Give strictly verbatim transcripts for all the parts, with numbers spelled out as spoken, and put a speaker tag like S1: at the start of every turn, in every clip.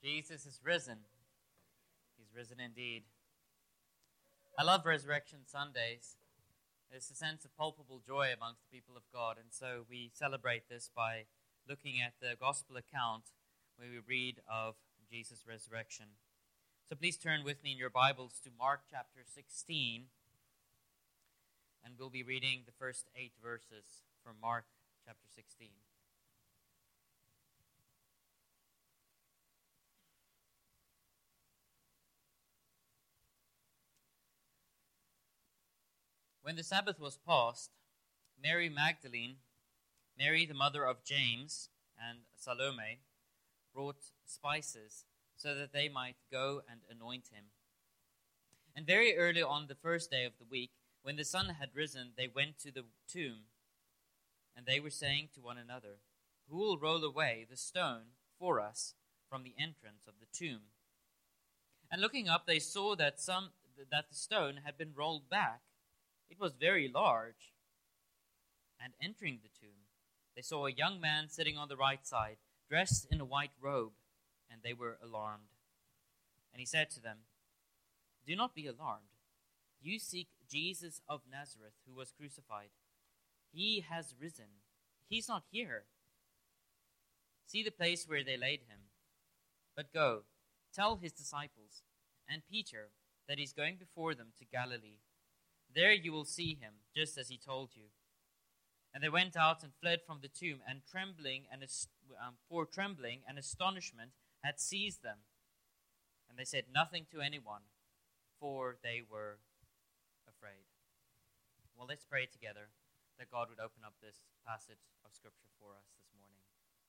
S1: Jesus is risen. He's risen indeed. I love Resurrection Sundays. There's a sense of palpable joy amongst the people of God, and so we celebrate this by looking at the gospel account where we read of Jesus' resurrection. So please turn with me in your Bibles to Mark chapter sixteen, and we'll be reading the first eight verses from Mark chapter sixteen. When the Sabbath was past, Mary Magdalene, Mary the mother of James, and Salome brought spices so that they might go and anoint him. And very early on the first day of the week, when the sun had risen, they went to the tomb, and they were saying to one another, "Who will roll away the stone for us from the entrance of the tomb?" And looking up, they saw that some that the stone had been rolled back. It was very large. And entering the tomb, they saw a young man sitting on the right side, dressed in a white robe, and they were alarmed. And he said to them, "Do not be alarmed. You seek Jesus of Nazareth, who was crucified. He has risen. He's not here. See the place where they laid him. But go, tell his disciples and Peter that he's going before them to Galilee. There you will see him, just as he told you." And they went out and fled from the tomb, and trembling and um, for trembling and astonishment had seized them. And they said nothing to anyone, for they were afraid. Well, let's pray together that God would open up this passage of Scripture for us this morning.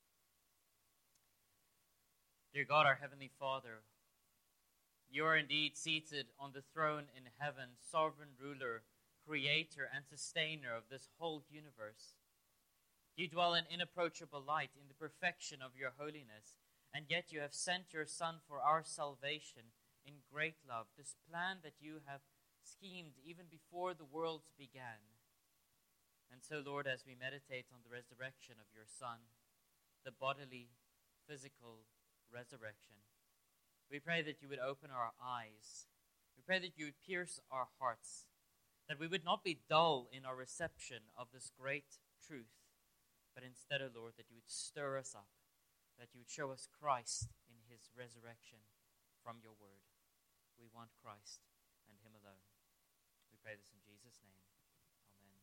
S1: Dear God, our Heavenly Father, you are indeed seated on the throne in heaven, sovereign ruler, creator, and sustainer of this whole universe. You dwell in inapproachable light, in the perfection of your holiness, and yet you have sent your Son for our salvation in great love, this plan that you have schemed even before the worlds began. And so, Lord, as we meditate on the resurrection of your Son, the bodily, physical resurrection, we pray that you would open our eyes. We pray that you would pierce our hearts, that we would not be dull in our reception of this great truth, but instead, O Lord, that you would stir us up, that you would show us Christ in his resurrection from your word. We want Christ and him alone. We pray this in Jesus' name. Amen.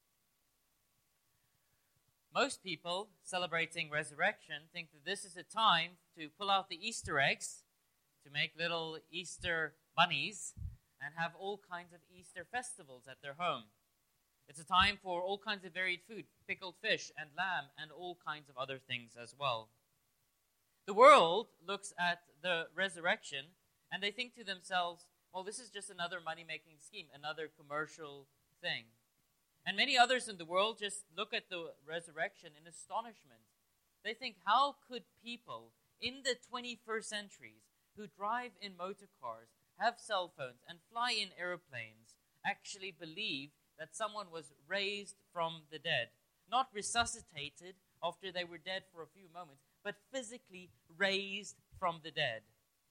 S1: Most people celebrating resurrection think that this is a time to pull out the Easter eggs, to make little Easter bunnies, and have all kinds of Easter festivals at their home. It's a time for all kinds of varied food, pickled fish and lamb, and all kinds of other things as well. The world looks at the resurrection, and they think to themselves, well, this is just another money-making scheme, another commercial thing. And many others in the world just look at the resurrection in astonishment. They think, how could people in the twenty-first centuries who drive in motor cars, have cell phones, and fly in airplanes actually believe that someone was raised from the dead? Not resuscitated after they were dead for a few moments, but physically raised from the dead.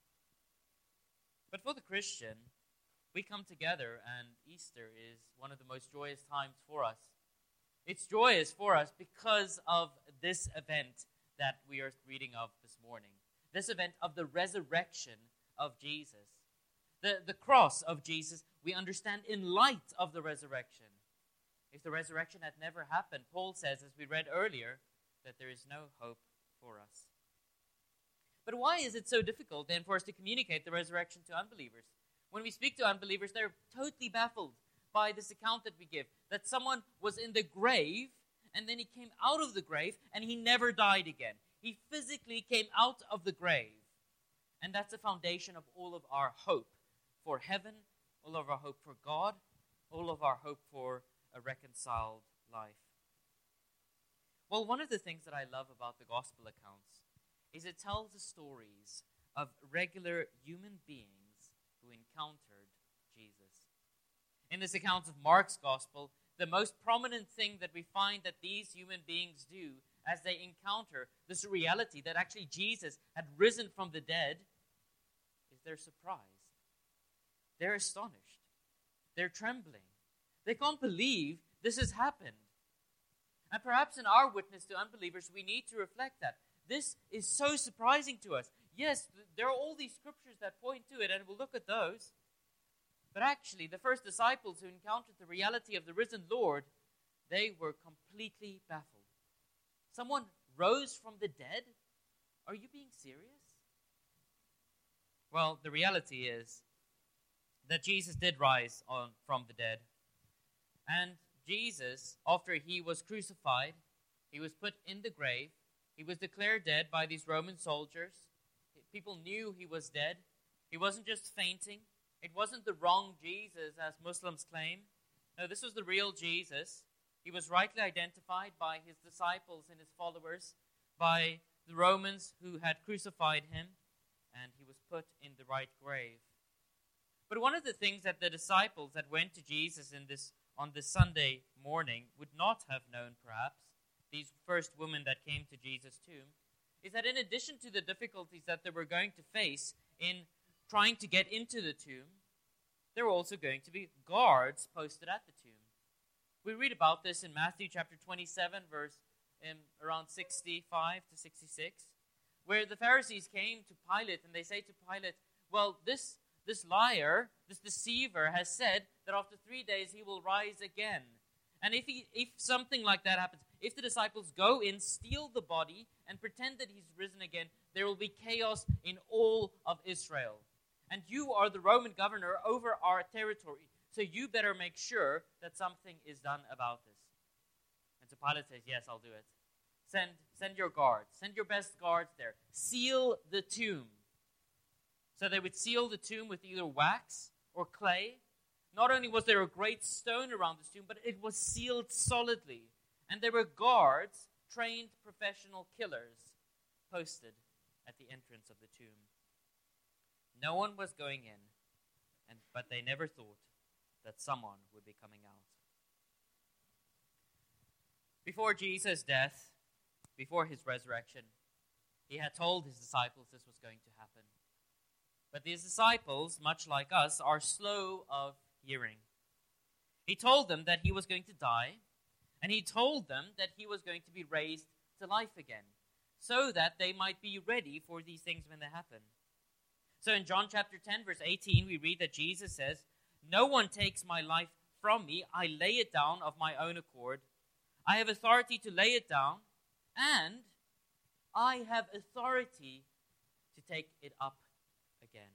S1: But for the Christian, we come together, and Easter is one of the most joyous times for us. It's joyous for us because of this event that we are reading of this morning. This event of the resurrection of Jesus. The, the cross of Jesus, we understand in light of the resurrection. If the resurrection had never happened, Paul says, as we read earlier, that there is no hope for us. But why is it so difficult then for us to communicate the resurrection to unbelievers? When we speak to unbelievers, they're totally baffled by this account that we give, that someone was in the grave, and then he came out of the grave, and he never died again. He physically came out of the grave. And that's the foundation of all of our hope for heaven, all of our hope for God, all of our hope for a reconciled life. Well, one of the things that I love about the gospel accounts is it tells the stories of regular human beings who encountered Jesus. In this account of Mark's gospel, the most prominent thing that we find that these human beings do as they encounter this reality that actually Jesus had risen from the dead is they're surprised. They're astonished. They're trembling. They can't believe this has happened. And perhaps in our witness to unbelievers, we need to reflect that. This is so surprising to us. Yes, there are all these scriptures that point to it, and we'll look at those. But actually, the first disciples who encountered the reality of the risen Lord, they were completely baffled. Someone rose from the dead? Are you being serious? Well, the reality is that Jesus did rise on, from the dead. And Jesus, after he was crucified, he was put in the grave. He was declared dead by these Roman soldiers. People knew he was dead. He wasn't just fainting. It wasn't the wrong Jesus, as Muslims claim. No, this was the real Jesus. He was rightly identified by his disciples and his followers, by the Romans who had crucified him, and he was put in the right grave. But one of the things that the disciples that went to Jesus in this on this Sunday morning would not have known, perhaps, these first women that came to Jesus' tomb, is that in addition to the difficulties that they were going to face in trying to get into the tomb, there were also going to be guards posted at the tomb. We read about this in Matthew chapter twenty-seven, verse in around sixty-five to sixty-six, where the Pharisees came to Pilate and they say to Pilate, well, this, this liar, this deceiver has said that after three days he will rise again. And if he, if something like that happens, if the disciples go in, steal the body, and pretend that he's risen again, there will be chaos in all of Israel. And you are the Roman governor over our territory, so you better make sure that something is done about this. And so Pilate says, yes, I'll do it. Send, send your guards. Send your best guards there. Seal the tomb. So they would seal the tomb with either wax or clay. Not only was there a great stone around the tomb, but it was sealed solidly. And there were guards, trained professional killers, posted at the entrance of the tomb. No one was going in, and but they never thought that someone would be coming out. Before Jesus' death, before his resurrection, he had told his disciples this was going to happen. But these disciples, much like us, are slow of hearing. He told them that he was going to die, and he told them that he was going to be raised to life again, so that they might be ready for these things when they happen. So in John chapter ten, verse eighteen, we read that Jesus says, "No one takes my life from me. I lay it down of my own accord. I have authority to lay it down, and I have authority to take it up again."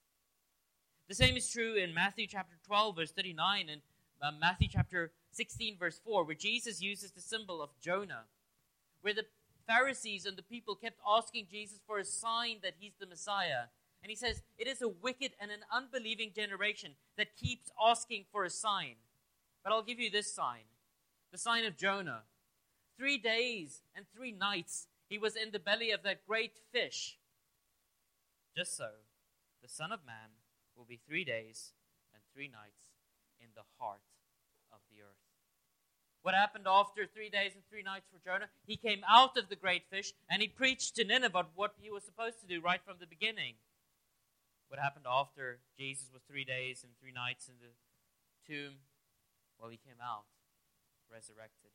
S1: The same is true in Matthew chapter twelve, verse thirty-nine, and uh, Matthew chapter sixteen, verse four, where Jesus uses the symbol of Jonah, where the Pharisees and the people kept asking Jesus for a sign that he's the Messiah. And he says, it is a wicked and an unbelieving generation that keeps asking for a sign. But I'll give you this sign, the sign of Jonah. Three days and three nights he was in the belly of that great fish. Just so, the Son of Man will be three days and three nights in the heart of the earth. What happened after three days and three nights for Jonah? He came out of the great fish and he preached to Nineveh what he was supposed to do right from the beginning. What happened after Jesus was three days and three nights in the tomb? Well, he came out, resurrected.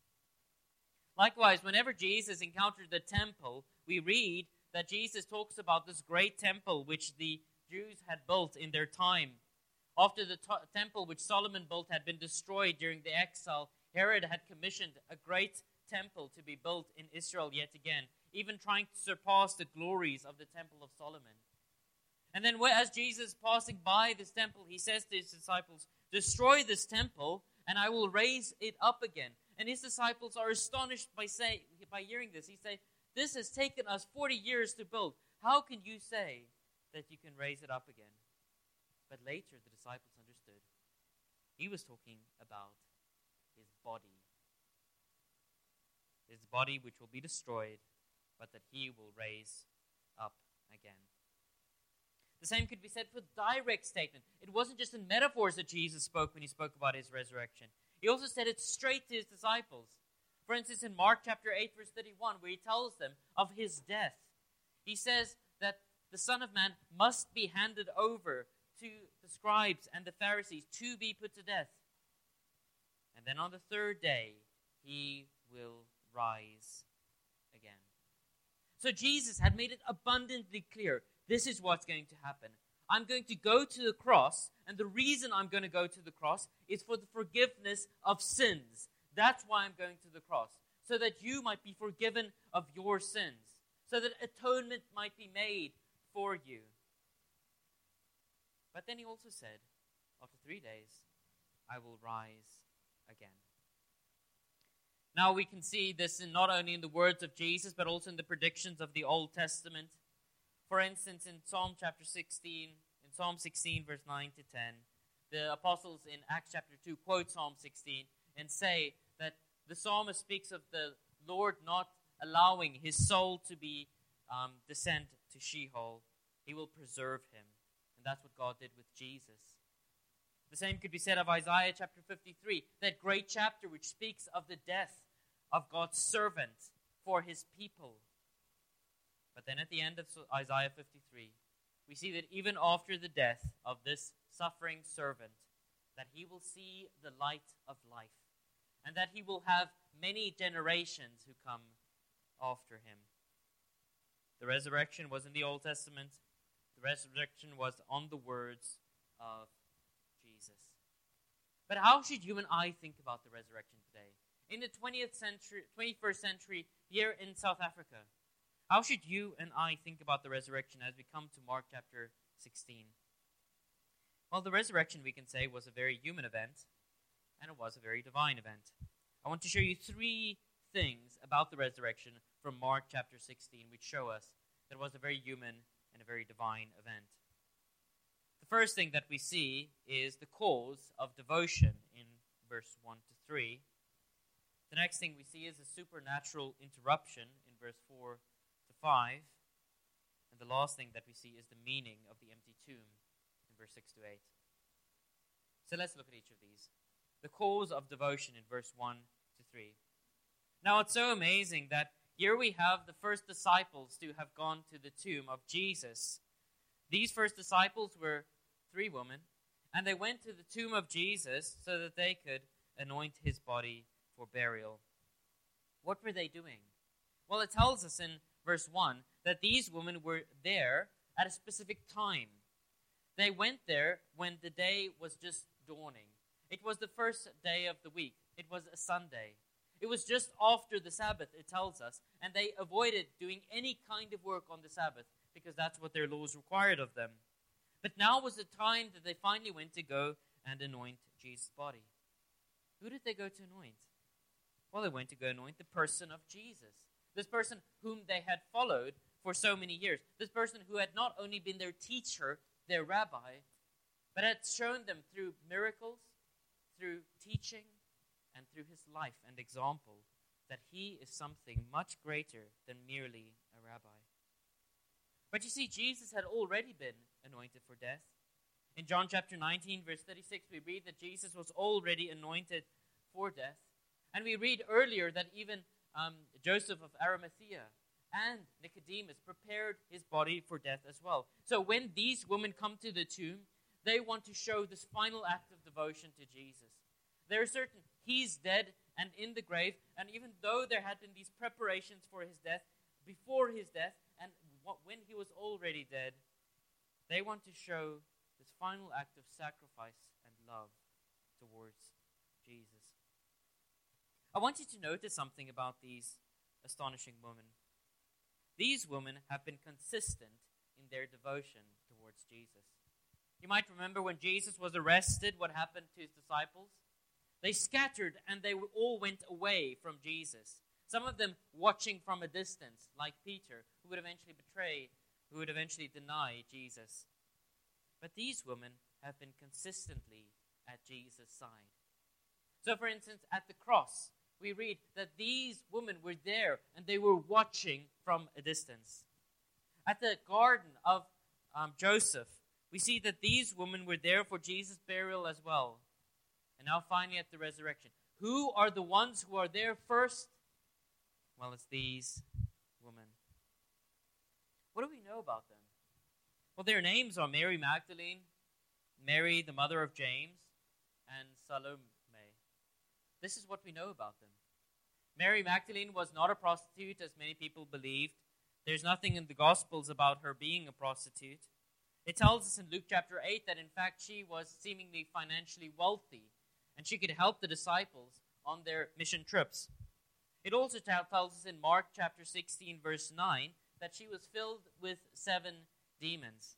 S1: Likewise, whenever Jesus encountered the temple, we read that Jesus talks about this great temple which the Jews had built in their time. After the to- temple which Solomon built had been destroyed during the exile, Herod had commissioned a great temple to be built in Israel yet again, even trying to surpass the glories of the temple of Solomon. And then as Jesus is passing by this temple, he says to his disciples, "Destroy this temple, and I will raise it up again." And his disciples are astonished by say, by hearing this. He says, "This has taken us forty years to build. How can you say that you can raise it up again?" But later the disciples understood. He was talking about his body. His body which will be destroyed, but that he will raise up again. The same could be said for direct statement. It wasn't just in metaphors that Jesus spoke when he spoke about his resurrection. He also said it straight to his disciples. For instance, in Mark chapter eight, verse thirty-one, where he tells them of his death, he says that the Son of Man must be handed over to the scribes and the Pharisees to be put to death. And then on the third day, he will rise again. So Jesus had made it abundantly clear, this is what's going to happen. I'm going to go to the cross, and the reason I'm going to go to the cross is for the forgiveness of sins. That's why I'm going to the cross, so that you might be forgiven of your sins, so that atonement might be made for you. But then he also said, after three days, I will rise again. Now we can see this in not only in the words of Jesus, but also in the predictions of the Old Testament. For instance, in Psalm chapter sixteen, in Psalm sixteen, verse nine to ten, the apostles in Acts chapter two quote Psalm sixteen and say that the psalmist speaks of the Lord not allowing his soul to be um, descend to Sheol. He will preserve him. And that's what God did with Jesus. The same could be said of Isaiah chapter fifty-three, that great chapter which speaks of the death of God's servant for his people. But then at the end of Isaiah fifty-three, we see that even after the death of this suffering servant, that he will see the light of life, and that he will have many generations who come after him. The resurrection was in the Old Testament. The resurrection was on the words of Jesus. But how should you and I think about the resurrection today? In the twentieth century, twenty-first century, here in South Africa, how should you and I think about the resurrection as we come to Mark chapter sixteen? Well, the resurrection, we can say, was a very human event, and it was a very divine event. I want to show you three things about the resurrection from Mark chapter sixteen, which show us that it was a very human and a very divine event. The first thing that we see is the cause of devotion in verse one to three. The next thing we see is a supernatural interruption in verse four to five. And the last thing that we see is the meaning of the empty tomb in verse six to eight. So let's look at each of these. The cause of devotion in verse one to three. Now it's so amazing that here we have the first disciples to have gone to the tomb of Jesus. These first disciples were three women, and they went to the tomb of Jesus so that they could anoint his body for burial. What were they doing? Well, it tells us in verse one that these women were there at a specific time. They went there when the day was just dawning. It was the first day of the week. It was a Sunday. It was just after the Sabbath, it tells us, and they avoided doing any kind of work on the Sabbath because that's what their laws required of them. But now was the time that they finally went to go and anoint Jesus' body. Who did they go to anoint? Well, they went to go anoint the person of Jesus. This person whom they had followed for so many years. This person who had not only been their teacher, their rabbi, but had shown them through miracles, through teaching, and through his life and example that he is something much greater than merely a rabbi. But you see, Jesus had already been anointed for death. In John chapter nineteen, verse thirty-six, we read that Jesus was already anointed for death. And we read earlier that even um, Joseph of Arimathea and Nicodemus prepared his body for death as well. So when these women come to the tomb, they want to show this final act of devotion to Jesus. They're certain he's dead and in the grave, and even though there had been these preparations for his death, before his death, and when he was already dead, they want to show this final act of sacrifice and love towards Jesus. I want you to notice something about these astonishing women. These women have been consistent in their devotion towards Jesus. You might remember when Jesus was arrested, what happened to his disciples? They scattered and they all went away from Jesus. Some of them watching from a distance, like Peter, who would eventually betray, who would eventually deny Jesus. But these women have been consistently at Jesus' side. So for instance, at the cross, we read that these women were there and they were watching from a distance. At the garden of um, Joseph, we see that these women were there for Jesus' burial as well. And now finally at the resurrection. who are the ones who are there first? Well, it's these women. What do we know about them? Well, their names are Mary Magdalene, Mary, the mother of James, and Salome. This is what we know about them. Mary Magdalene was not a prostitute, as many people believed. There's nothing in the Gospels about her being a prostitute. It tells us in Luke chapter eight that in fact she was seemingly financially wealthy, and she could help the disciples on their mission trips. It also tells us in Mark chapter sixteen, verse nine, that she was filled with seven demons.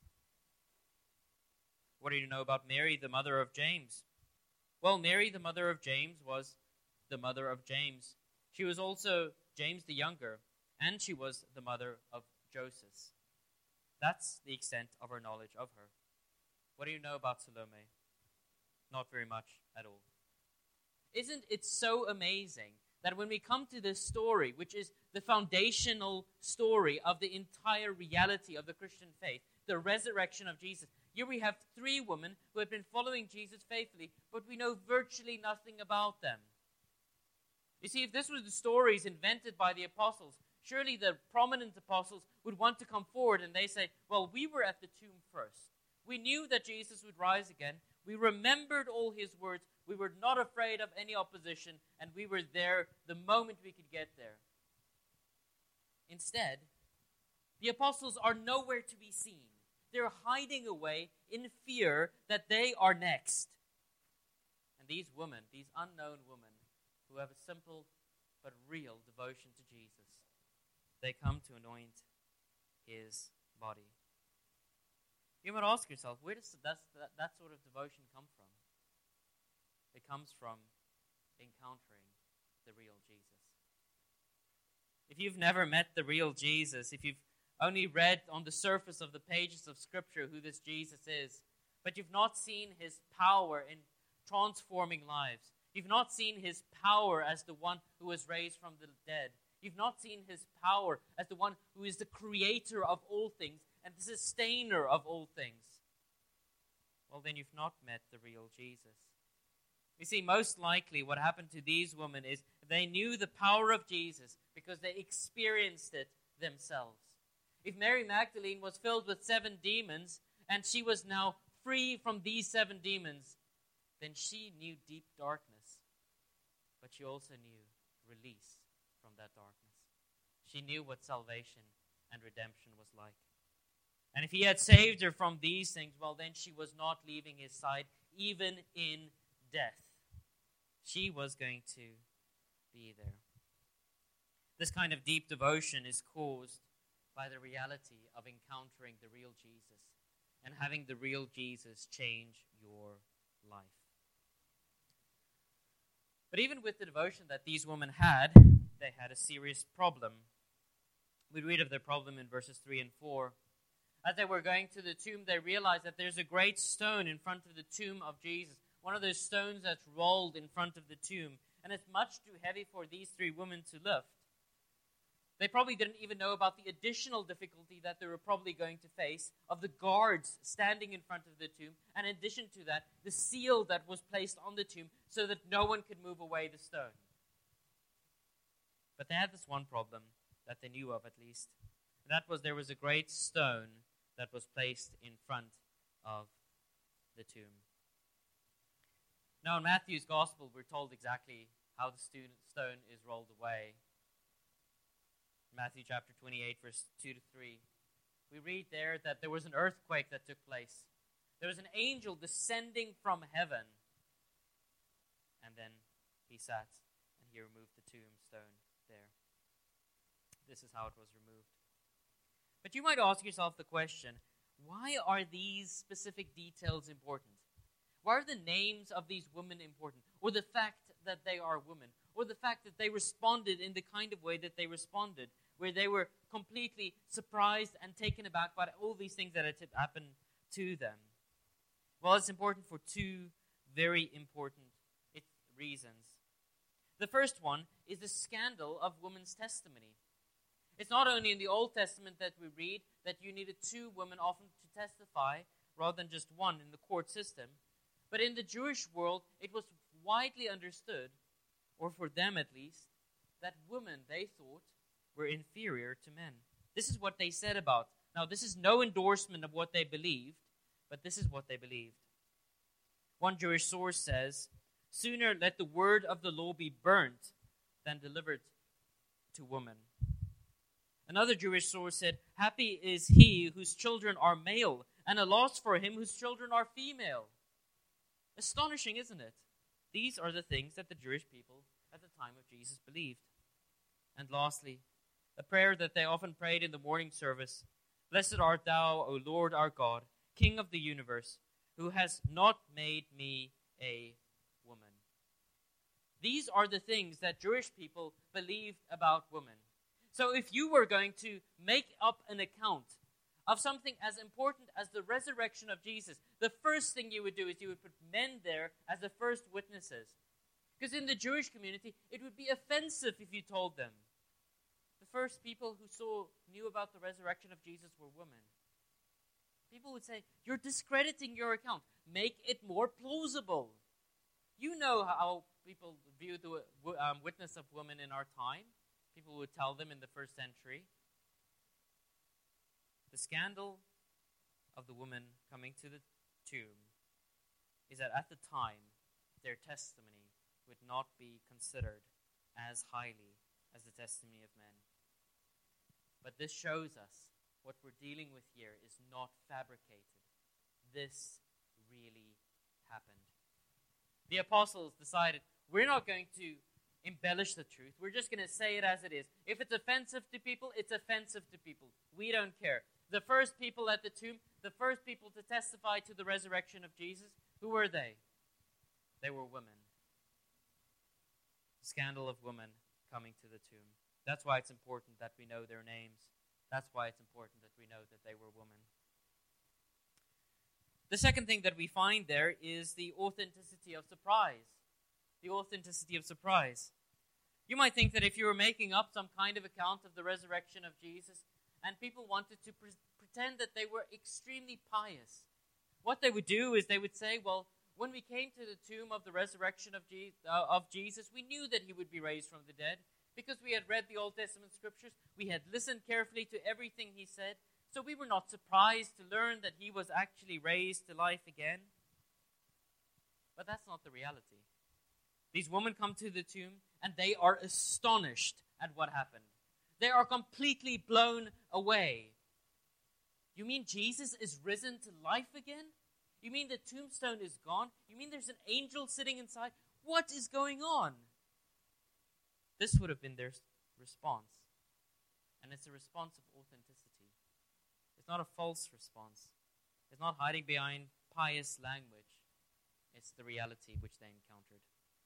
S1: What do you know about Mary, the mother of James? Well, Mary, the mother of James, was the mother of James. She was also James the younger, and she was the mother of Joseph. That's the extent of our knowledge of her. What do you know about Salome? Not very much at all. Isn't it so amazing that when we come to this story, which is the foundational story of the entire reality of the Christian faith, the resurrection of Jesus, here we have three women who have been following Jesus faithfully, but we know virtually nothing about them. You see, if this was the stories invented by the apostles, surely the prominent apostles would want to come forward and they say, well, we were at the tomb first. We knew that Jesus would rise again. We remembered all his words. We were not afraid of any opposition, and we were there the moment we could get there. Instead, the apostles are nowhere to be seen. They're hiding away in fear that they are next. And these women, these unknown women, who have a simple but real devotion to Jesus, they come to anoint his body. You might ask yourself, where does that, that, that sort of devotion come from? It comes from encountering the real Jesus. If you've never met the real Jesus, if you've only read on the surface of the pages of Scripture who this Jesus is, but you've not seen his power in transforming lives, you've not seen his power as the one who was raised from the dead, you've not seen his power as the one who is the creator of all things and the sustainer of all things, well, then you've not met the real Jesus. You see, most likely what happened to these women is they knew the power of Jesus because they experienced it themselves. If Mary Magdalene was filled with seven demons and she was now free from these seven demons, then she knew deep darkness, but she also knew release from that darkness. She knew what salvation and redemption was like. And if he had saved her from these things, well, then she was not leaving his side, even in death. She was going to be there. This kind of deep devotion is caused by the reality of encountering the real Jesus and having the real Jesus change your life. But even with the devotion that these women had, they had a serious problem. We read of their problem in verses three and four. As they were going to the tomb, they realized that there's a great stone in front of the tomb of Jesus. One of those stones that's rolled in front of the tomb. And it's much too heavy for these three women to lift. They probably didn't even know about the additional difficulty that they were probably going to face of the guards standing in front of the tomb. And in addition to that, the seal that was placed on the tomb so that no one could move away the stone. But they had this one problem that they knew of at least. And that was there was a great stone that was placed in front of the tomb. Now in Matthew's Gospel, we're told exactly how the stone is rolled away. Matthew chapter twenty-eight, verse two to three. We read there that there was an earthquake that took place. There was an angel descending from heaven. And then he sat and he removed the tombstone there. This is how it was removed. But you might ask yourself the question, why are these specific details important? Why are the names of these women important? Or the fact that they are women? Or the fact that they responded in the kind of way that they responded, where they were completely surprised and taken aback by all these things that had happened to them? Well, it's important for two very important reasons. The first one is the scandal of women's testimony. It's not only in the Old Testament that we read that you needed two women often to testify rather than just one in the court system, but in the Jewish world, it was widely understood or for them at least, that women, they thought, were inferior to men. This is what they said about. Now, this is no endorsement of what they believed, but this is what they believed. One Jewish source says, "Sooner let the word of the law be burnt than delivered to woman." Another Jewish source said, "Happy is he whose children are male, and a loss for him whose children are female." Astonishing, isn't it? These are the things that the Jewish people at the time of Jesus believed. And lastly, a prayer that they often prayed in the morning service: "Blessed art thou, O Lord our God, King of the universe, who has not made me a woman." These are the things that Jewish people believed about women. So if you were going to make up an account of something as important as the resurrection of Jesus, the first thing you would do is you would put men there as the first witnesses. Because in the Jewish community, it would be offensive if you told them. The first people who saw knew about the resurrection of Jesus were women. People would say, "You're discrediting your account. Make it more plausible." You know how people view the um, witness of women in our time. People would tell them in the first century. The scandal of the woman coming to the tomb is that at the time, their testimony would not be considered as highly as the testimony of men. But this shows us what we're dealing with here is not fabricated. This really happened. The apostles decided, we're not going to embellish the truth. We're just going to say it as it is. If it's offensive to people, it's offensive to people. We don't care. The first people at the tomb, the first people to testify to the resurrection of Jesus, who were they? They were women. The scandal of women coming to the tomb. That's why it's important that we know their names. That's why it's important that we know that they were women. The second thing that we find there is the authenticity of surprise. The authenticity of surprise. You might think that if you were making up some kind of account of the resurrection of Jesus, and people wanted to pre- pretend that they were extremely pious, what they would do is they would say, well, when we came to the tomb of the resurrection of, Je- uh, of Jesus, we knew that he would be raised from the dead because we had read the Old Testament scriptures. We had listened carefully to everything he said. So we were not surprised to learn that he was actually raised to life again. But that's not the reality. These women come to the tomb and they are astonished at what happened. They are completely blown away. You mean Jesus is risen to life again? You mean the tombstone is gone? You mean there's an angel sitting inside? What is going on? This would have been their response. And it's a response of authenticity. It's not a false response. It's not hiding behind pious language. It's the reality which they encountered.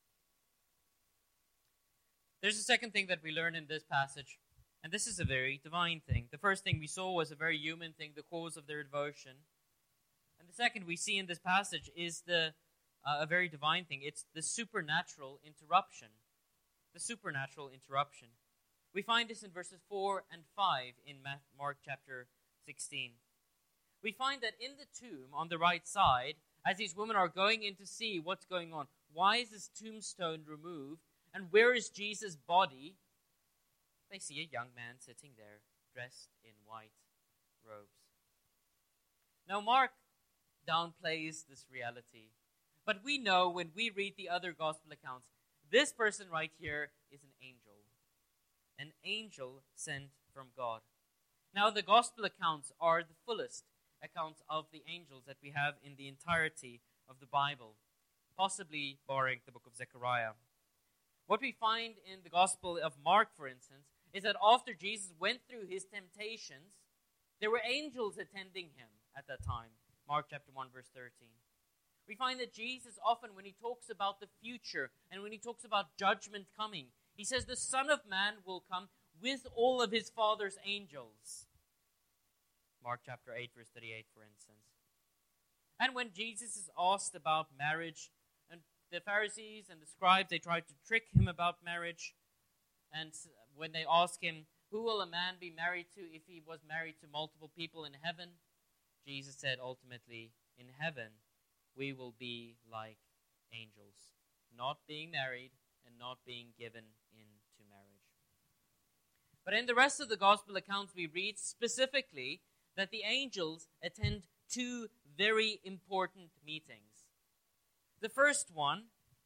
S1: There's a second thing that we learn in this passage, and this is a very divine thing. The first thing we saw was a very human thing, the cause of their devotion. And the second we see in this passage is the uh, a very divine thing. It's the supernatural interruption. The supernatural interruption. We find this in verses four and five in Mark chapter sixteen. We find that in the tomb on the right side, as these women are going in to see what's going on, why is this tombstone removed? And where is Jesus' body? They see a young man sitting there, dressed in white robes. Now, Mark downplays this reality. But we know when we read the other gospel accounts, this person right here is an angel. An angel sent from God. Now, the gospel accounts are the fullest accounts of the angels that we have in the entirety of the Bible, possibly barring the book of Zechariah. What we find in the Gospel of Mark, for instance, is that after Jesus went through his temptations, there were angels attending him at that time. Mark chapter one, verse thirteen. We find that Jesus often, when he talks about the future and when he talks about judgment coming, he says the Son of Man will come with all of his Father's angels. Mark chapter eight, verse thirty-eight, for instance. And when Jesus is asked about marriage, and the Pharisees and the scribes, they tried to trick him about marriage. And when they ask him, who will a man be married to if he was married to multiple people in heaven? Jesus said ultimately, in heaven, we will be like angels, not being married and not being given into marriage. But in the rest of the gospel accounts, we read specifically that the angels attend two very important meetings. The first one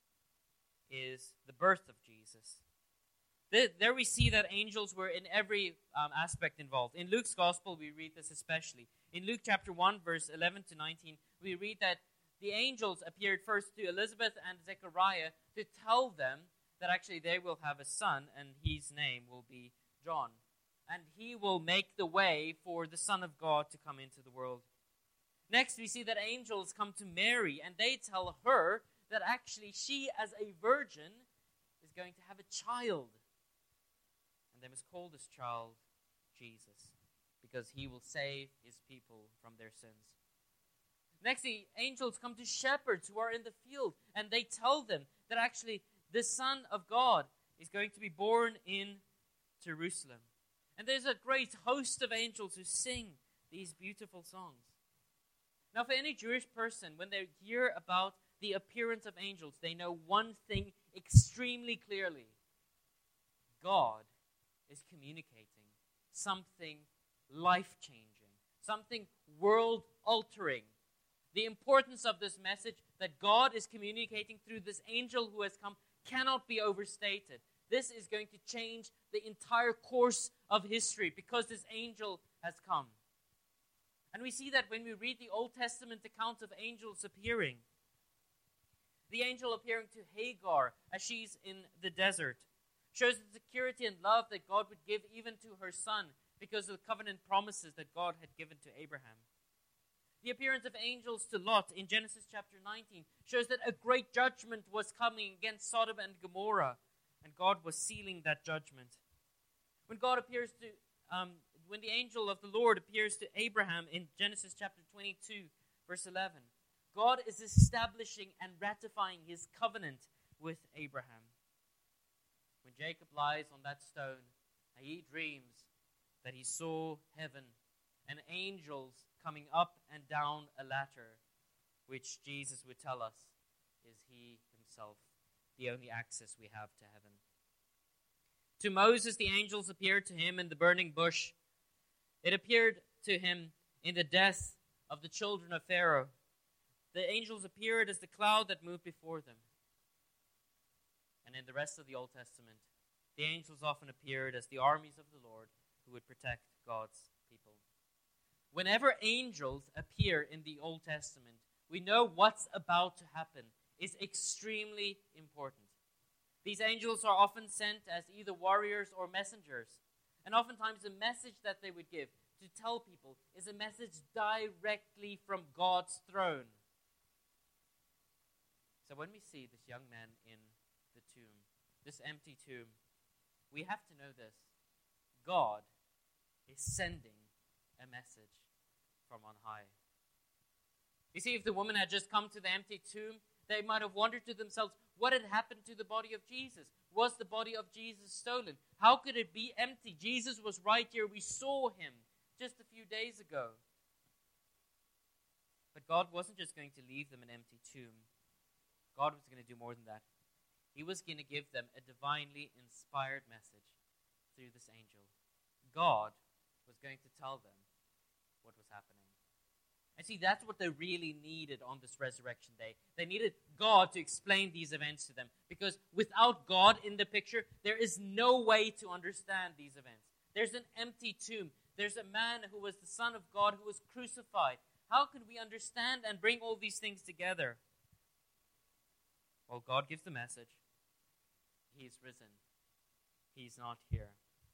S1: is the birth of Jesus. There we see that angels were in every um, aspect involved. In Luke's gospel, we read this especially. In Luke chapter one, verse eleven to nineteen, we read that the angels appeared first to Elizabeth and Zechariah to tell them that actually they will have a son, and his name will be John. And he will make the way for the Son of God to come into the world. Next, we see that angels come to Mary, and they tell her that actually she, as a virgin, is going to have a child. And they must call this child Jesus, because he will save his people from their sins. Next, the angels come to shepherds who are in the field, and they tell them that actually the Son of God is going to be born in Jerusalem. And there's a great host of angels who sing these beautiful songs. Now, for any Jewish person, when they hear about the appearance of angels, they know one thing extremely clearly. God is communicating something life-changing, something world-altering. The importance of this message that God is communicating through this angel who has come cannot be overstated. This is going to change the entire course of history because this angel has come. And we see that when we read the Old Testament accounts of angels appearing. The angel appearing to Hagar as she's in the desert shows the security and love that God would give even to her son because of the covenant promises that God had given to Abraham. The appearance of angels to Lot in Genesis chapter nineteen shows that a great judgment was coming against Sodom and Gomorrah, and God was sealing that judgment. When God appears to, um, when the angel of the Lord appears to Abraham in Genesis chapter twenty-two, verse eleven, God is establishing and ratifying his covenant with Abraham. When Jacob lies on that stone, he dreams that he saw heaven and angels coming up and down a ladder, which Jesus would tell us is he himself, the only access we have to heaven. To Moses, the angels appeared to him in the burning bush. It appeared to him in the death of the children of Pharaoh. The angels appeared as the cloud that moved before them. And in the rest of the Old Testament, the angels often appeared as the armies of the Lord who would protect God's people. Whenever angels appear in the Old Testament, we know what's about to happen is extremely important. These angels are often sent as either warriors or messengers. And oftentimes the message that they would give to tell people is a message directly from God's throne. So when we see this young man in the tomb, this empty tomb, we have to know this. God is sending a message from on high. You see, if the woman had just come to the empty tomb, they might have wondered to themselves, what had happened to the body of Jesus? Was the body of Jesus stolen? How could it be empty? Jesus was right here. We saw him just a few days ago. But God wasn't just going to leave them an empty tomb. God was going to do more than that. He was going to give them a divinely inspired message through this angel. God was going to tell them what was happening. And see, that's what they really needed on this resurrection day. They needed God to explain these events to them. Because without God in the picture, there is no way to understand these events. There's an empty tomb. There's a man who was the Son of God who was crucified. How could we understand and bring all these things together? Well, God gives the message. He's risen. He's not here.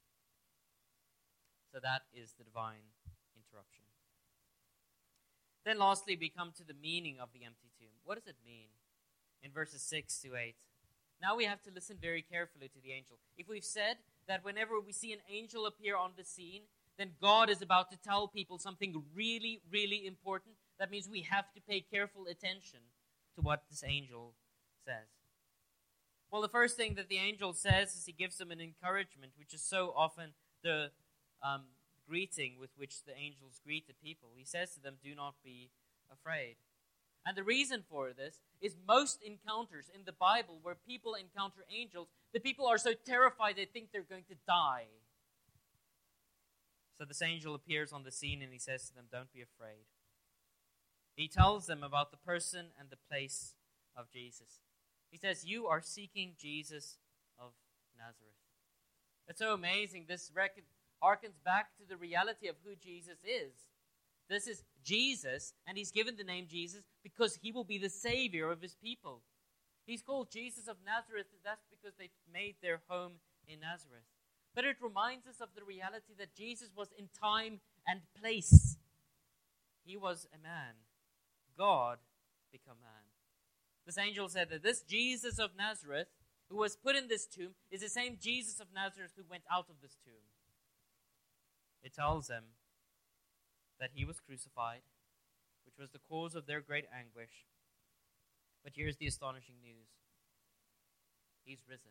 S1: So that is the divine interruption. Then lastly, we come to the meaning of the empty tomb. What does it mean? In verses six to eight. Now we have to listen very carefully to the angel. If we've said that whenever we see an angel appear on the scene, then God is about to tell people something really, really important, that means we have to pay careful attention to what this angel says. Well, the first thing that the angel says is he gives them an encouragement, which is so often the um, greeting with which the angels greet the people. He says to them, do not be afraid. And the reason for this is most encounters in the Bible where people encounter angels, the people are so terrified they think they're going to die. So this angel appears on the scene and he says to them, don't be afraid. He tells them about the person and the place of Jesus. He says, you are seeking Jesus of Nazareth. It's so amazing. This record harkens back to the reality of who Jesus is. This is Jesus, and he's given the name Jesus because he will be the Savior of his people. He's called Jesus of Nazareth. That's because they made their home in Nazareth. But it reminds us of the reality that Jesus was in time and place. He was a man. God became man. This angel said that this Jesus of Nazareth, who was put in this tomb, is the same Jesus of Nazareth who went out of this tomb. It tells them that he was crucified, which was the cause of their great anguish. But here's the astonishing news. He's risen.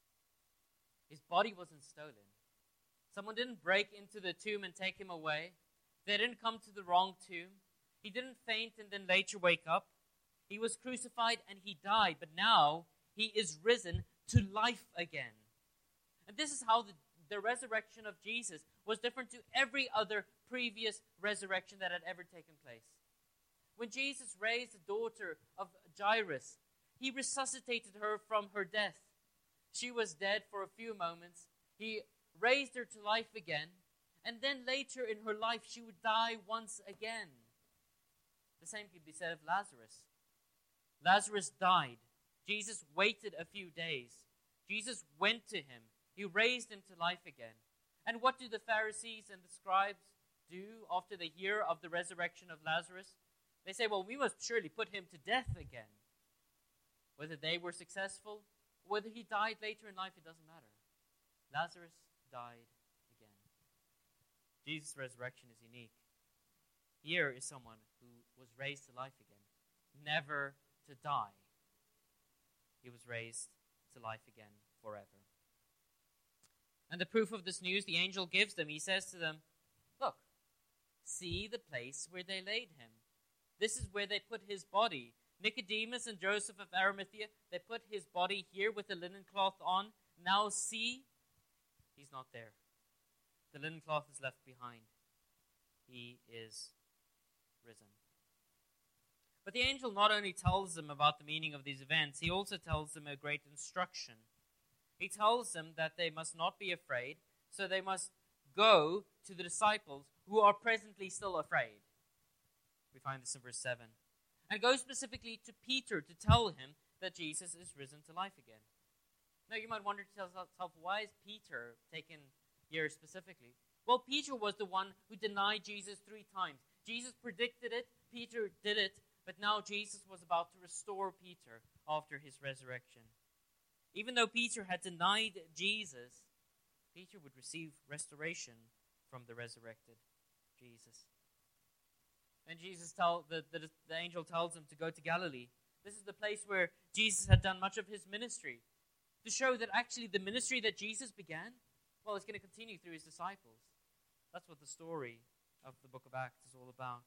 S1: His body wasn't stolen. Someone didn't break into the tomb and take him away. They didn't come to the wrong tomb. He didn't faint and then later wake up. He was crucified and he died, but now he is risen to life again. And this is how the, the resurrection of Jesus was different to every other previous resurrection that had ever taken place. When Jesus raised the daughter of Jairus, he resuscitated her from her death. She was dead for a few moments. He raised her to life again. And then later in her life, she would die once again. The same could be said of Lazarus. Lazarus died. Jesus waited a few days. Jesus went to him. He raised him to life again. And what do the Pharisees and the scribes do after they hear of the resurrection of Lazarus? They say, well, we must surely put him to death again. Whether they were successful, or whether he died later in life, it doesn't matter. Lazarus died again. Jesus' resurrection is unique. Here is someone who was raised to life again, never to die. He was raised to life again forever. And the proof of this news the angel gives them, he says to them, look, see the place where they laid him. This is where they put his body. Nicodemus and Joseph of Arimathea, they put his body here with the linen cloth on. Now see, he's not there. The linen cloth is left behind. He is risen. But the angel not only tells them about the meaning of these events, he also tells them a great instruction. He tells them that they must not be afraid, so they must go to the disciples who are presently still afraid. We find this in verse seven. And go specifically to Peter to tell him that Jesus is risen to life again. Now you might wonder to yourself, why is Peter taken here specifically? Well, Peter was the one who denied Jesus three times. Jesus predicted it, Peter did it, but now Jesus was about to restore Peter after his resurrection. Even though Peter had denied Jesus, Peter would receive restoration from the resurrected Jesus. And Jesus tell the, the, the angel tells him to go to Galilee. This is the place where Jesus had done much of his ministry, to show that actually the ministry that Jesus began, well, it's going to continue through his disciples. That's what the story of the book of Acts is all about.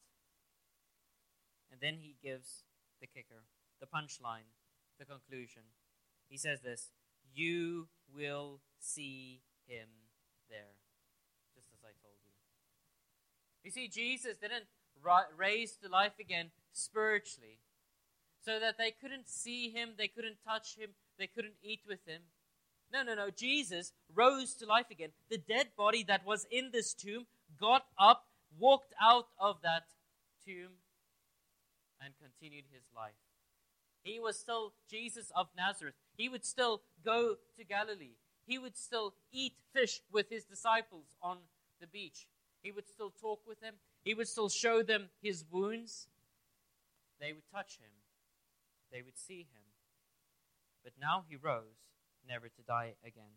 S1: And then he gives the kicker, the punchline, the conclusion. He says this, you will see him there, just as I told you. You see, Jesus didn't ra- raise to life again spiritually, so that they couldn't see him, they couldn't touch him, they couldn't eat with him. No, no, no. Jesus rose to life again. The dead body that was in this tomb got up, walked out of that tomb, and continued his life. He was still Jesus of Nazareth. He would still go to Galilee. He would still eat fish with his disciples on the beach. He would still talk with them. He would still show them his wounds. They would touch him. They would see him. But now he rose, never to die again.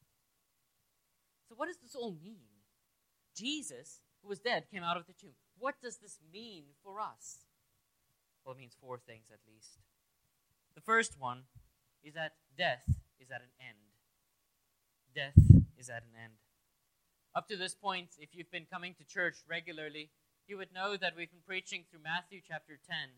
S1: So what does this all mean? Jesus, who was dead, came out of the tomb. What does this mean for us? Well, it means four things at least. The first one is that death is at an end. Death is at an end. Up to this point, if you've been coming to church regularly, you would know that we've been preaching through Matthew chapter ten,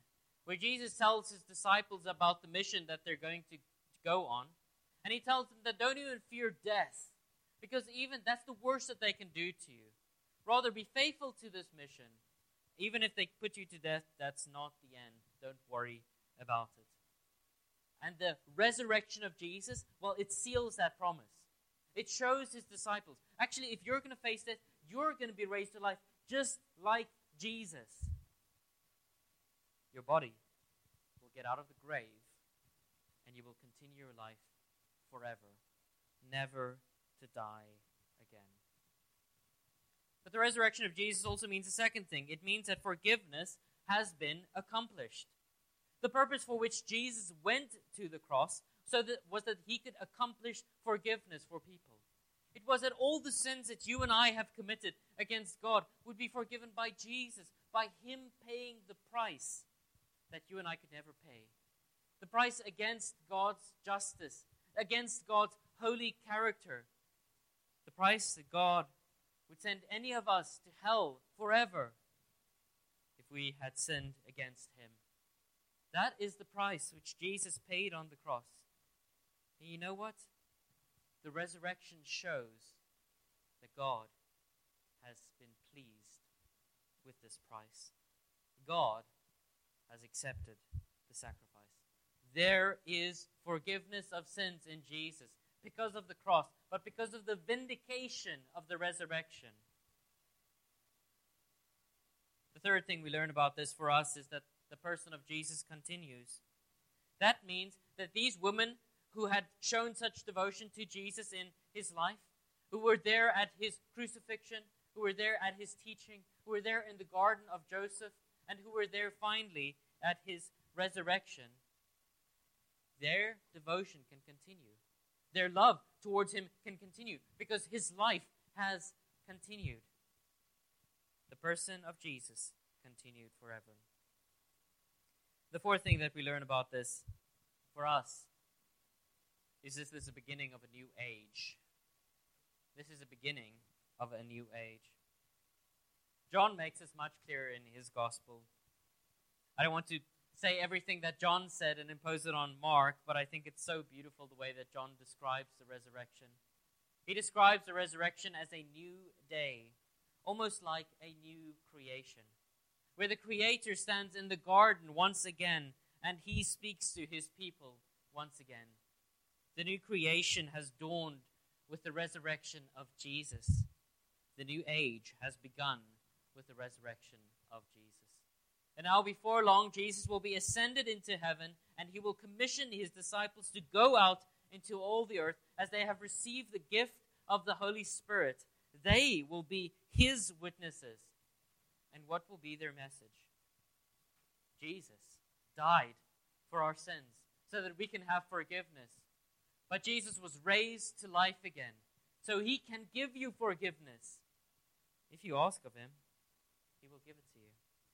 S1: where Jesus tells his disciples about the mission that they're going to go on. And he tells them that don't even fear death, because even that's the worst that they can do to you. Rather, be faithful to this mission. Even if they put you to death, that's not the end. Don't worry about it. And the resurrection of Jesus, well, it seals that promise. It shows his disciples, actually, if you're going to face death, you're going to be raised to life just like Jesus. Your body will get out of the grave, and you will continue your life forever, never to die again. But the resurrection of Jesus also means a second thing. It means that forgiveness has been accomplished. The purpose for which Jesus went to the cross so that was that he could accomplish forgiveness for people. It was that all the sins that you and I have committed against God would be forgiven by Jesus, by him paying the price that you and I could never pay. The price against God's justice, against God's holy character. The price that God would send any of us to hell forever if we had sinned against him. That is the price which Jesus paid on the cross. And you know what? The resurrection shows that God has been pleased with this price. God has accepted the sacrifice. There is forgiveness of sins in Jesus because of the cross, but because of the vindication of the resurrection. The third thing we learn about this for us is that the person of Jesus continues. That means that these women who had shown such devotion to Jesus in his life, who were there at his crucifixion, who were there at his teaching, who were there in the garden of Joseph, and who were there finally at his resurrection, their devotion can continue. Their love towards him can continue because his life has continued. The person of Jesus continued forever. The fourth thing that we learn about this for us is this is the beginning of a new age. This is the beginning of a new age. John makes this much clearer in his gospel. I don't want to say everything that John said and impose it on Mark, but I think it's so beautiful the way that John describes the resurrection. He describes the resurrection as a new day, almost like a new creation, where the Creator stands in the garden once again and he speaks to his people once again. The new creation has dawned with the resurrection of Jesus. The new age has begun with the resurrection of Jesus. And now before long, Jesus will be ascended into heaven, and he will commission his disciples to go out into all the earth as they have received the gift of the Holy Spirit. They will be his witnesses. And what will be their message? Jesus died for our sins so that we can have forgiveness. But Jesus was raised to life again, so he can give you forgiveness. If you ask of him, he will give it to you.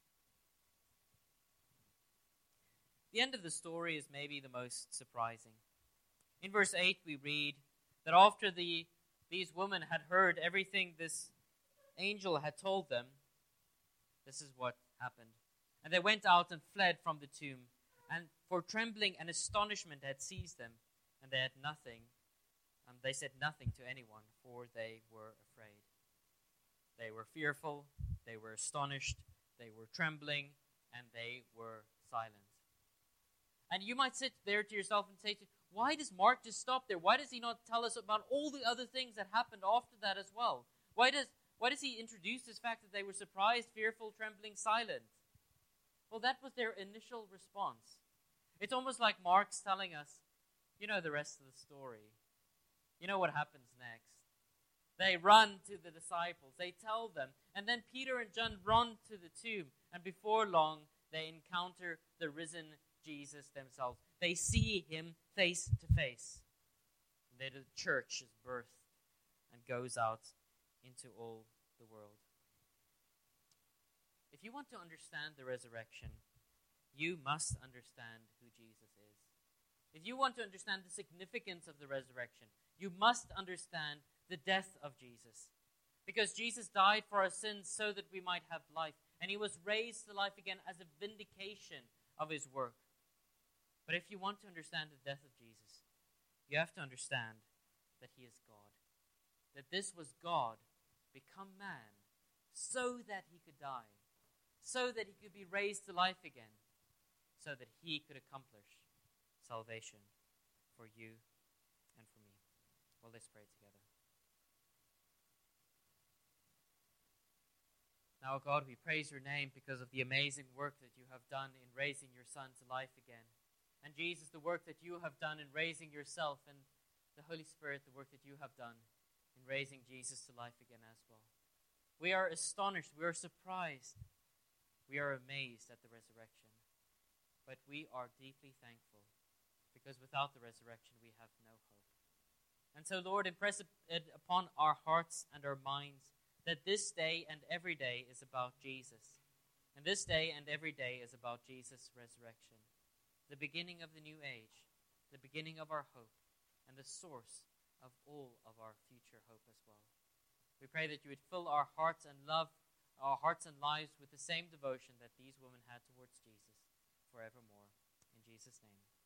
S1: The end of the story is maybe the most surprising. In verse eight, we read that after the these women had heard everything this angel had told them, this is what happened. And they went out and fled from the tomb, and for trembling and astonishment had seized them, and they had nothing. Um, they said nothing to anyone, for they were afraid. They were fearful, they were astonished, they were trembling, and they were silent. And you might sit there to yourself and say, why does Mark just stop there? Why does he not tell us about all the other things that happened after that as well? Why does why does he introduce this fact that they were surprised, fearful, trembling, silent? Well, that was their initial response. It's almost like Mark's telling us, you know the rest of the story. You know what happens next. They run to the disciples. They tell them. And then Peter and John run to the tomb. And before long, they encounter the risen Jesus themselves. They see him face to face. And then the church is birthed and goes out into all the world. If you want to understand the resurrection, you must understand who Jesus is. If you want to understand the significance of the resurrection, you must understand the death of Jesus. Because Jesus died for our sins so that we might have life. And he was raised to life again as a vindication of his work. But if you want to understand the death of Jesus, you have to understand that he is God. That this was God become man so that he could die, so that he could be raised to life again, so that he could accomplish salvation for you and for me. Well, let's pray together. Now, God, we praise your name because of the amazing work that you have done in raising your Son to life again. And Jesus, the work that you have done in raising yourself, and the Holy Spirit, the work that you have done in raising Jesus to life again as well. We are astonished, we are surprised, we are amazed at the resurrection. But we are deeply thankful, because without the resurrection we have no hope. And so, Lord, impress it upon our hearts and our minds that this day and every day is about Jesus. And this day and every day is about Jesus' resurrection, the beginning of the new age, the beginning of our hope, and the source of all of our future hope as well. We pray that you would fill our hearts and love, our hearts and lives with the same devotion that these women had towards Jesus forevermore. In Jesus' name.